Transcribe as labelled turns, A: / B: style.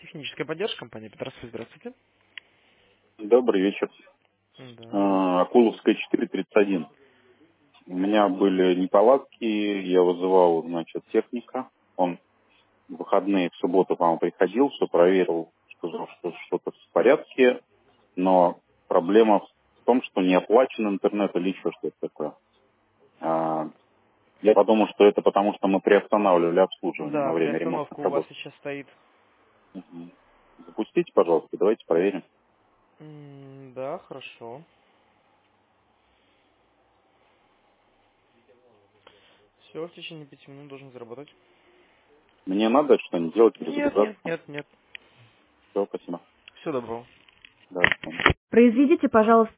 A: Техническая поддержка компании Петросвязь. Здравствуйте.
B: Добрый вечер.
A: Да, здравствуйте.
B: Акуловская 431. У меня были неполадки, я вызывал, техника. Он в выходные, в субботу, по-моему, приходил, все проверил, сказал, что что-то в порядке, но проблема в том, что не оплачен интернет или еще что-то такое. Я подумал, что это потому, что мы приостанавливали обслуживание
A: Да,
B: во время ремонтных
A: приостановка у вас
B: работ.
A: сейчас стоит.
B: Мгм. Запустите, пожалуйста, давайте проверим.
A: Да, хорошо. Все, в течение 5 минут должен заработать.
B: Мне надо что-нибудь делать,
A: Нет, нет,
B: перезагружаться.
A: нет, нет.
B: Все, спасибо.
A: Всего доброго.
B: Да, до свидания.
C: Произведите, пожалуйста,